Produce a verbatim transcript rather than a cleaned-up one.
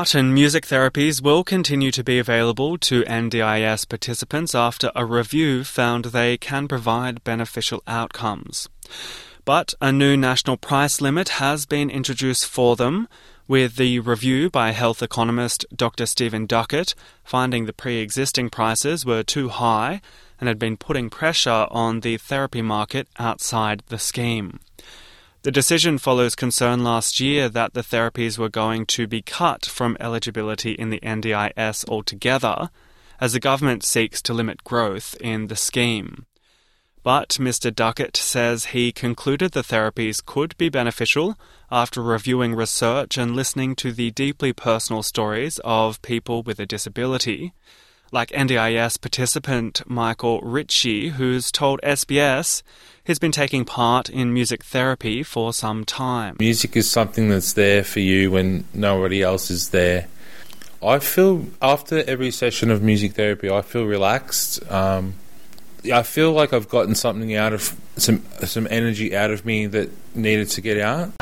Art and music therapies will continue to be available to N D I S participants after a review found they can provide beneficial outcomes. But a new national price limit has been introduced for them, with the review by health economist Doctor Stephen Duckett finding the pre-existing prices were too high and had been putting pressure on the therapy market outside the scheme. The decision follows concern last year that the therapies were going to be cut from eligibility in the N D I S altogether, as the government seeks to limit growth in the scheme. But Mister Duckett says he concluded the therapies could be beneficial after reviewing research and listening to the deeply personal stories of people with a disability, like N D I S participant Michael Ritchie, who's told S B S he's been taking part in music therapy for some time. Music is something that's there for you when nobody else is there. I feel, after every session of music therapy, I feel relaxed. Um, I feel like I've gotten something out of, some some energy out of me that needed to get out.